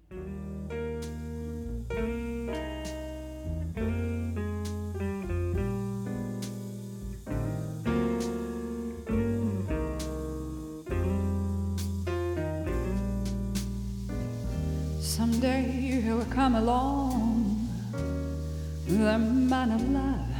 Someday he'll come along, the man of love,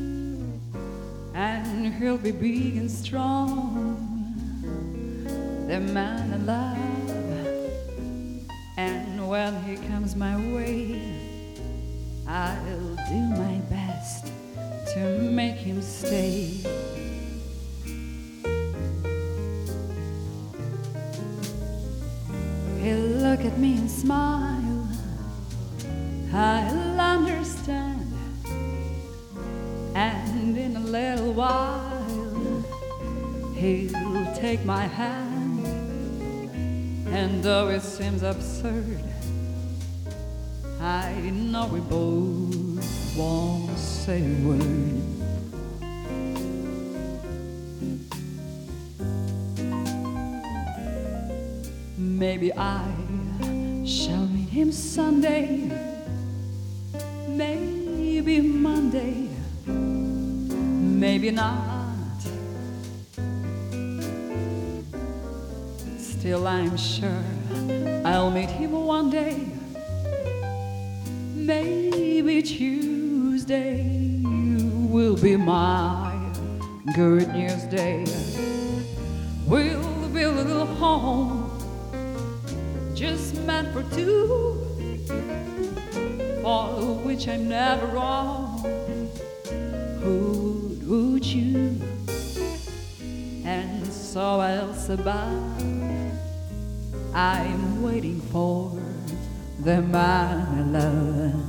and he'll be big and strong, the man of love. And when he comes my way, I'll do my best to make him stay. He'll look at me and smile, I'll understand. And in a little while, he'll take my hand. And though it seems absurd, I know we both won't say a word. Maybe I shall meet him Sunday, maybe Monday, maybe not. Still I'm sure I'll meet him one day, maybe Tuesday will be my good news day. We'll build a little home just meant for two, for which I'm never wrong. Who would you? And so else above, I'm waiting for the man I love.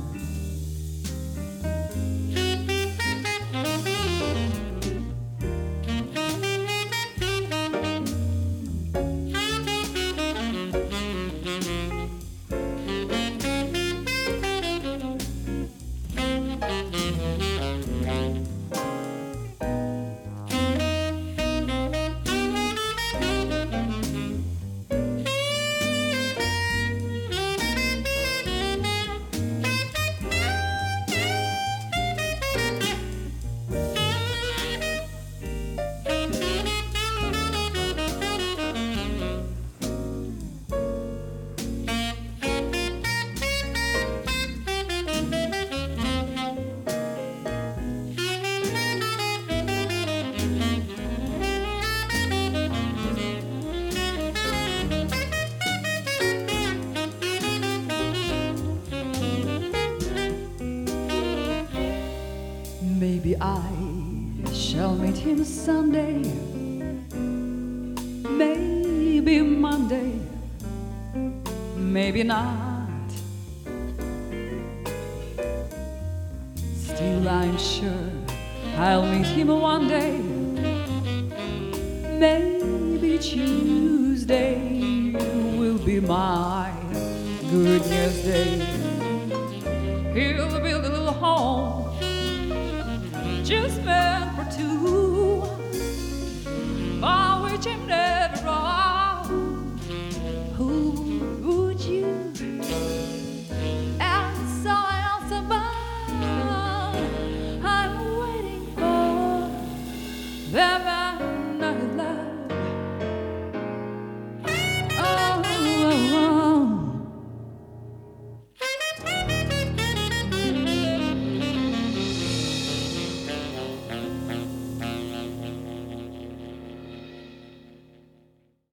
Maybe I shall meet him Sunday, maybe Monday, maybe not. Still I'm sure I'll meet him one day, maybe Tuesday will be my good news day. He'll build a little home just meant